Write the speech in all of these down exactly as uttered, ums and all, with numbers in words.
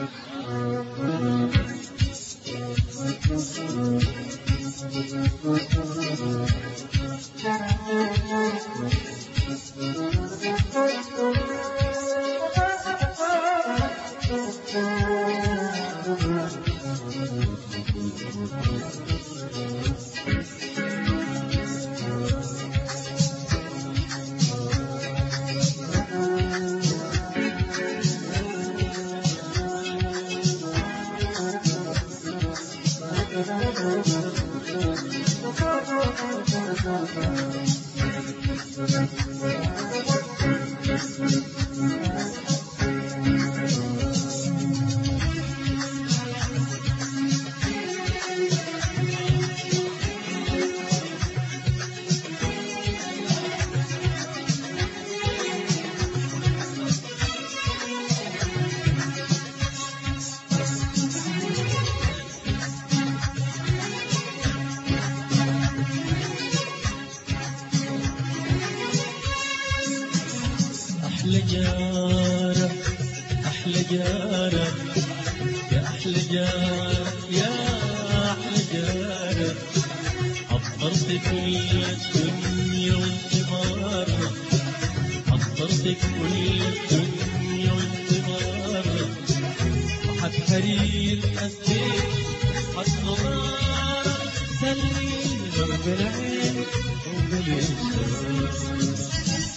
أحلى جارة أحلى جارة يا أحلى جارة يا أحلى جارة عطرت كل الدنيا وانت مرة عطرت كل الدنيا وانت مرة وحد حرير أسير حد نظارة سلمي غرب العين وقبل الشمس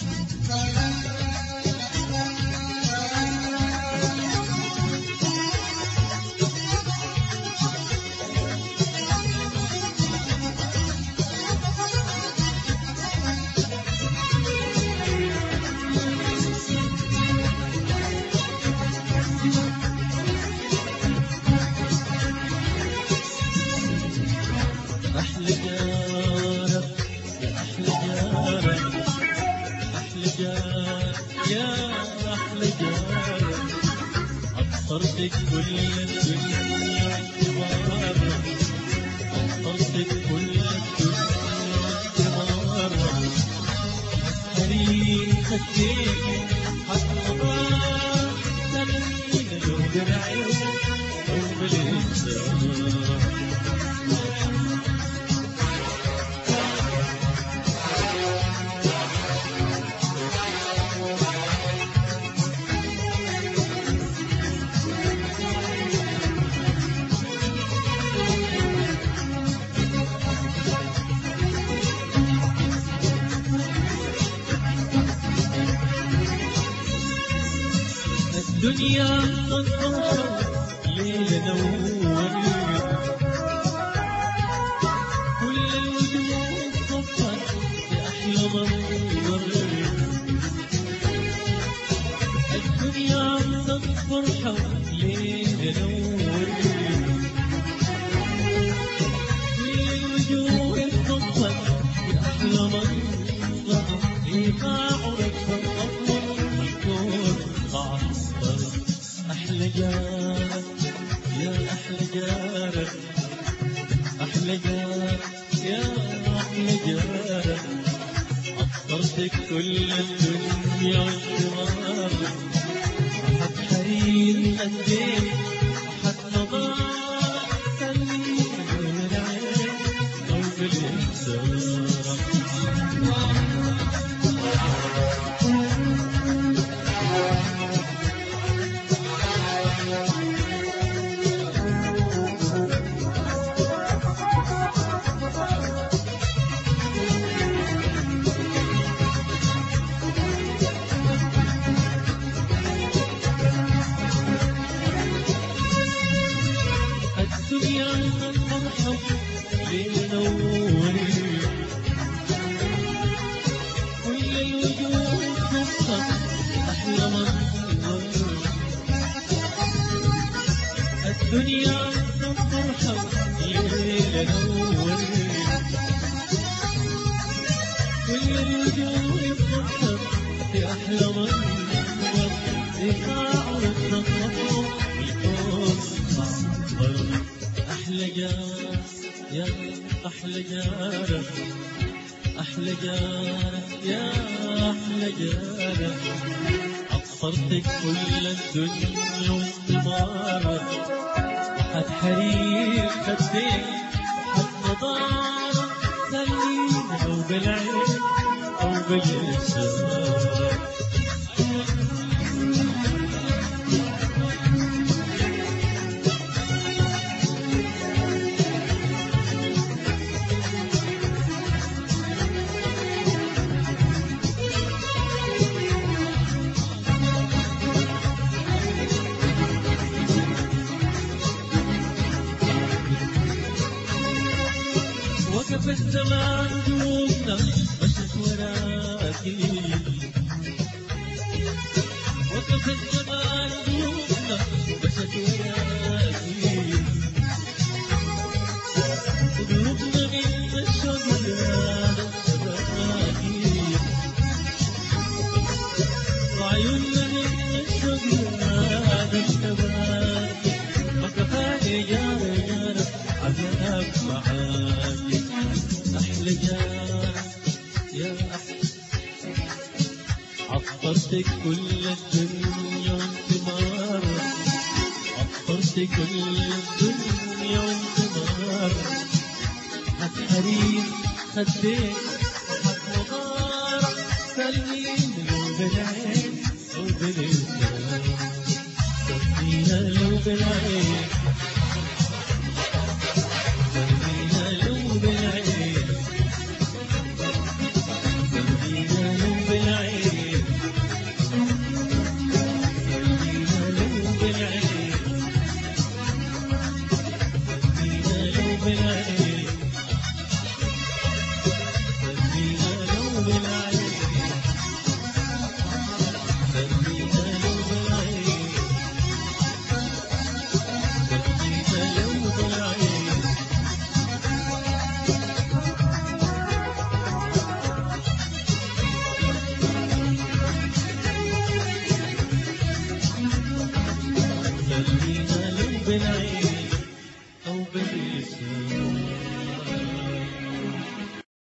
أحلى جارة يا أحلى جارة أحلى جارة يا أحلى جارة عطرتك كل الدنيا وانت عطرتك كل الدنيا وانت حريم خديك حتى ضاع سنين لو درعي وبالإنسان الدنيا تنطر ليل نور كل الوجود صفر بأحلى منظر الدنيا تنطر ليل نور كل الوجود صفر بأحلى منظر إيقاع ركب أطول الكون أحلى جارة يا أحلى جارة أحلى جارة يا أحلى جارة عطرتك كل الدنيا والجمال أحد حرير أديك أحد نظار سليم من العين أو بالإنسان الدنيا تنحب ليل نوري كل الوجود تنحب أحلى منظر الدنيا تنحب ليل نوري كل الوجود تنحب أحلى منظر إيقاع التنحب الكون أحلى جارة يا أحلى جارة أحلى جارة يا أحلى جارة عطرتك كل الدنيا وانت مرة حد حرير خدين حد نضارة خلينا أو بالعين أو باللسان وقف الزمان قلوبنا مشت وراكي وقف الزمان قلوبنا مشت وراكي قلوبنا من الشوق زادت شباكي وعيوننا من الشوق زادت شباكي ما كفاني جارة جارة عذاب معاكي أحلى جارة يا أحلى عطرتك كل الدنيا وانت مرة عطرتك كل الدنيا وانت مرة هالحريم خديك وحد مغارة سلمينا لو بالعين أو باللسان سلمينا لو بالعين خلينا لو بالعين